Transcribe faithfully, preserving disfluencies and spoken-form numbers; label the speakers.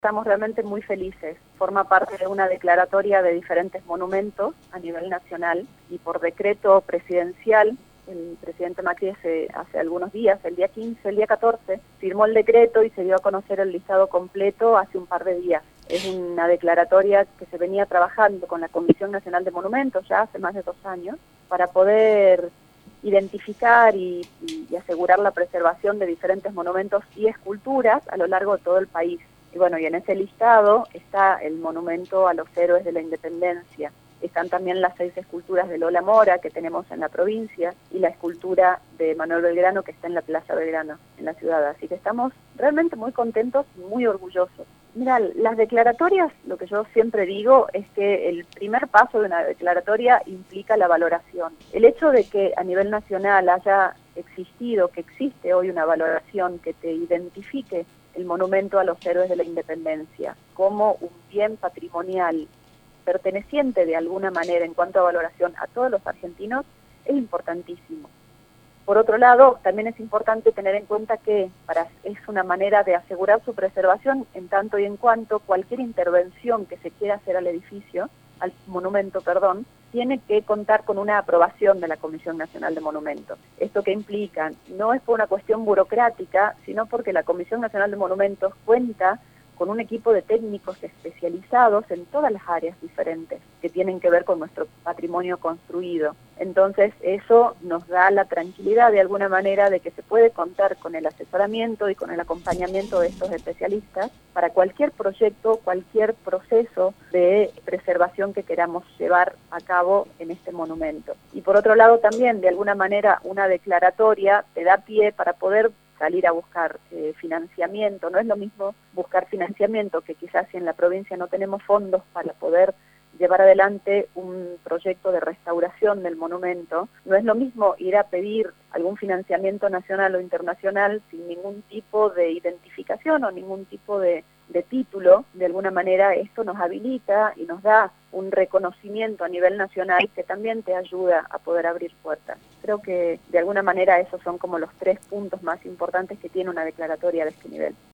Speaker 1: Estamos realmente muy felices. Forma parte de una declaratoria de diferentes monumentos a nivel nacional y por decreto presidencial, el presidente Macri hace, hace algunos días, el día quince, el día catorce, firmó el decreto y se dio a conocer el listado completo hace un par de días. Es una declaratoria que se venía trabajando con la Comisión Nacional de Monumentos ya hace más de dos años para poder identificar y, y asegurar la preservación de diferentes monumentos y esculturas a lo largo de todo el país. Y bueno, y en ese listado está el monumento a los héroes de la independencia. Están también las seis esculturas de Lola Mora que tenemos en la provincia y la escultura de Manuel Belgrano que está en la Plaza Belgrano, en la ciudad. Así que estamos realmente muy contentos y muy orgullosos. Mira, las declaratorias, lo que yo siempre digo es que el primer paso de una declaratoria implica la valoración. El hecho de que a nivel nacional haya existido, que existe hoy una valoración que te identifique el monumento a los héroes de la independencia como un bien patrimonial perteneciente de alguna manera en cuanto a valoración a todos los argentinos, es importantísimo. Por otro lado, también es importante tener en cuenta que para, es una manera de asegurar su preservación en tanto y en cuanto cualquier intervención que se quiera hacer al edificio, al monumento, perdón, tiene que contar con una aprobación de la Comisión Nacional de Monumentos. ¿Esto qué implica? No es por una cuestión burocrática, sino porque la Comisión Nacional de Monumentos cuenta con un equipo de técnicos especializados en todas las áreas diferentes que tienen que ver con nuestro patrimonio construido. Entonces eso nos da la tranquilidad de alguna manera de que se puede contar con el asesoramiento y con el acompañamiento de estos especialistas para cualquier proyecto, cualquier proceso de preservación que queramos llevar a cabo en este monumento. Y por otro lado también, de alguna manera, una declaratoria te da pie para poder salir a buscar eh, financiamiento. No es lo mismo buscar financiamiento, que quizás si en la provincia no tenemos fondos para poder llevar adelante un proyecto de restauración del monumento, no es lo mismo ir a pedir algún financiamiento nacional o internacional sin ningún tipo de identificación o ningún tipo de, de título. De alguna manera esto nos habilita y nos da un reconocimiento a nivel nacional que también te ayuda a poder abrir puertas. Creo que de alguna manera esos son como los tres puntos más importantes que tiene una declaratoria de este nivel.